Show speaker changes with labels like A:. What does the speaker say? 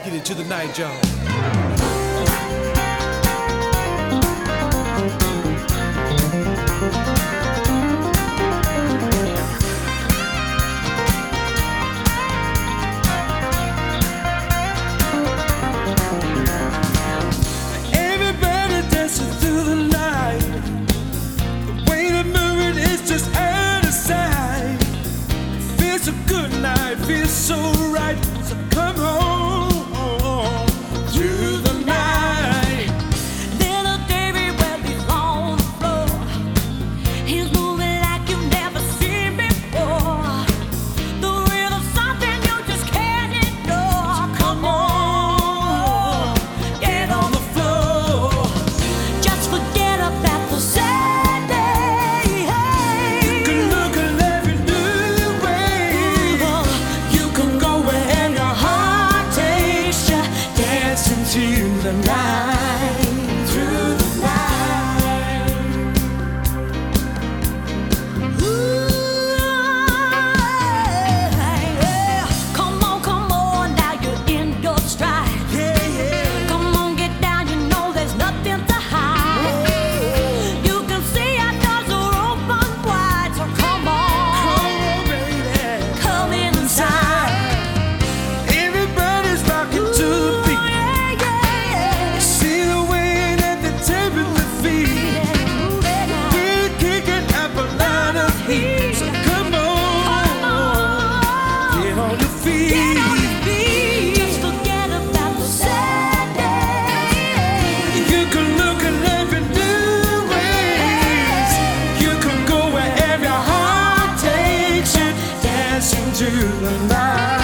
A: Get into the night, y'all. Everybody dancing through the night. The way to move it is just out of sight. Feels so good night, feels so right. So come on through the night.
B: Little David, well, he's on the floor. He's moving like you've never seen before. The rhythm's something you just can't ignore. Come on, get on the floor. Just forget about the sad day.
A: You can look at every new way. You can go wherever your heart takes you. Dancing to the night, through the night.
B: Come on, now you're in your stride.
A: Yeah, yeah.
B: Come on, get down, you know there's nothing to hide. You can see our doors are open wide, so come on,
A: Come on, baby.
B: come inside.
A: Everybody's rocking to the beat.
B: Yeah, yeah,
A: See the way that they're tapping their feet.
B: yeah.
A: We're kicking up a lot of heat. So come on, get on your feet.
B: Get on your feet. Just forget about the sad day.
A: You can look at every new ways. You can go wherever your heart takes you. Dancing to the night.